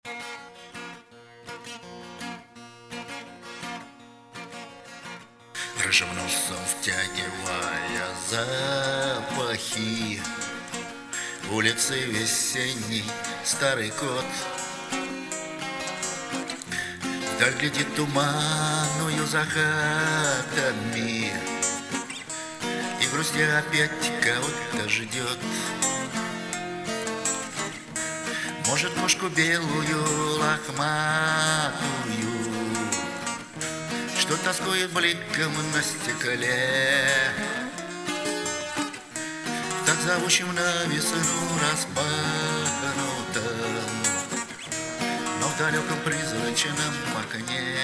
Рыжим носом втягивая запахи улицы весенней, старый кот вдаль глядит туманную за хатами и грустя опять кого-то ждет. Может, кошку белую лохматую, что тоскует бликом на стекле, так зовущим на весну распахнутом, но в далеком призрачном окне.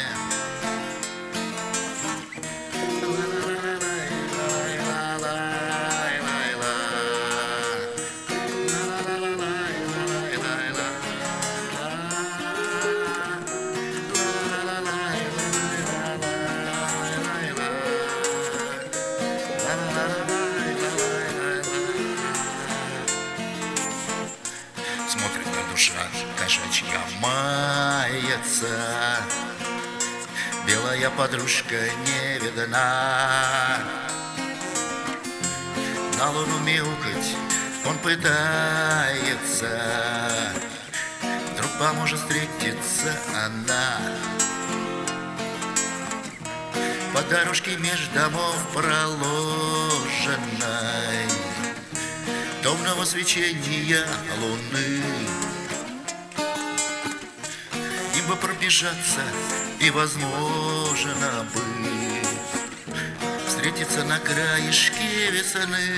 Смотрит на душа кошачья мается, белая подружка не видна. На луну мяукать он пытается, вдруг поможет встретиться она. По дорожке меж домов проложенной томного свечения луны им бы пробежаться и возможно бы встретиться на краешке весны.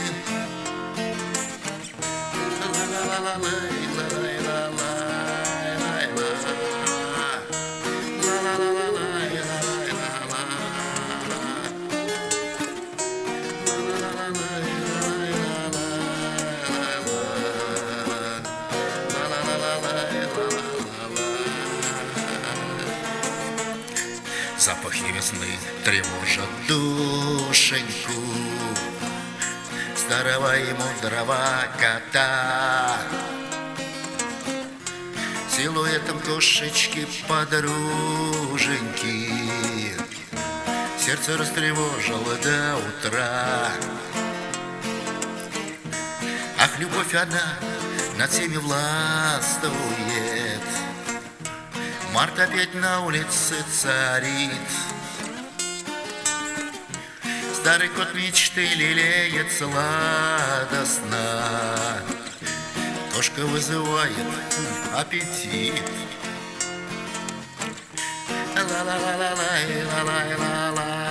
Запахи весны тревожат душеньку старого и мудрого кота. Силуэтом кошечки подруженьки сердце растревожило до утра. Ах, любовь она над всеми властвует, март опять на улице царит. Старый кот мечты лелеет сладостно, кошка вызывает аппетит. Ла-ла-ла-ла-ла-ла-ла-ла-ла.